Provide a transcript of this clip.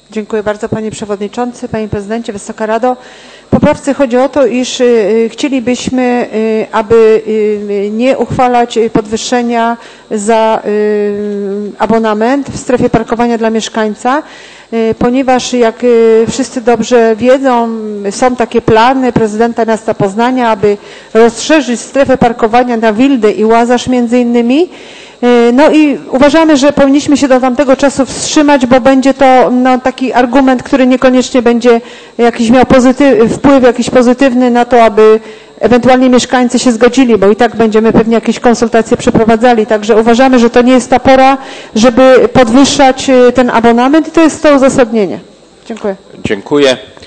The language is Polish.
Dziękuję bardzo Panie Przewodniczący, Panie Prezydencie, Wysoka Rado. W poprawce chodzi o to, iż chcielibyśmy, aby nie uchwalać podwyższenia za abonament w strefie parkowania dla mieszkańca, ponieważ jak wszyscy dobrze wiedzą, są takie plany prezydenta miasta Poznania, aby rozszerzyć strefę parkowania na Wildę i Łazarz między innymi. No i uważamy, że powinniśmy się do tamtego czasu wstrzymać, bo będzie to taki argument, który niekoniecznie będzie jakiś miał wpływ jakiś pozytywny na to, aby ewentualnie mieszkańcy się zgodzili, bo i tak będziemy pewnie jakieś konsultacje przeprowadzali. Także uważamy, że to nie jest ta pora, żeby podwyższać ten abonament i to jest to uzasadnienie. Dziękuję. Dziękuję.